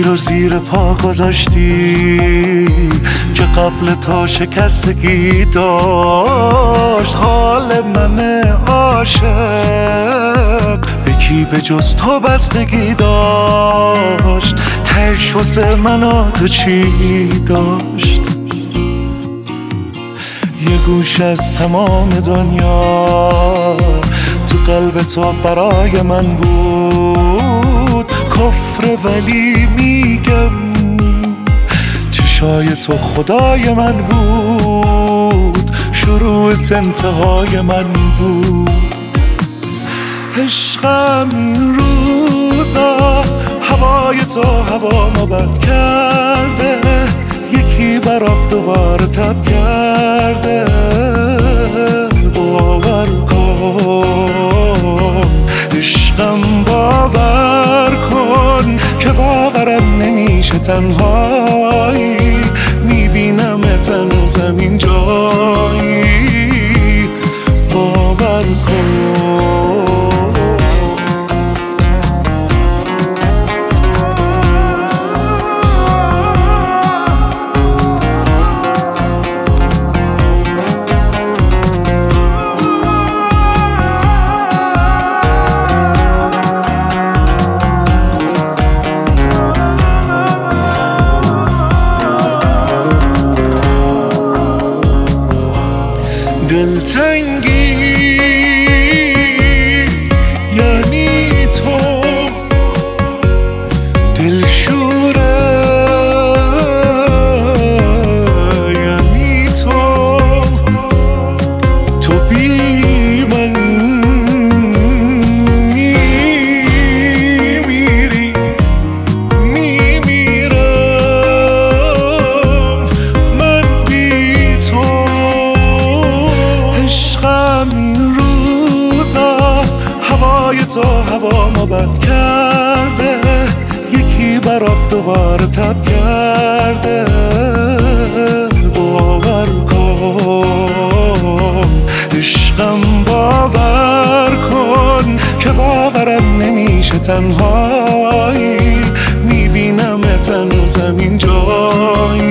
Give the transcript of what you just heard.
دلو زیر پا گذاشتی که قبل تو شکستگی داشت. حال من عاشق به کی به جز تو بستگی داشت؟ تهش واسه من و تو چی داشت؟ یه گوش از تمام دنیا تو قلب تو برای من بود کفر، ولی میگم چشای تو خدای من بود، شروعت انتهای من بود. عشقم این روزا هوای تو هوامو بد کرده، یکی برات دوباره تب کرده. باور کن عشقم، باور کن که باورم نمیشه تنهایی میبینمت هنوزم اینجایی. باور کن دلتنگی یعنی تو، دلشوره یعنی تو بی من میمیری، میمیرم من بی تو. این روزا هوای تو هوامو بد کرده، یکی برات دوباره تب کرده. باور کن عشقم، باور کن که باورم نمیشه تنهایی میبینمت هنوزم اینجایی.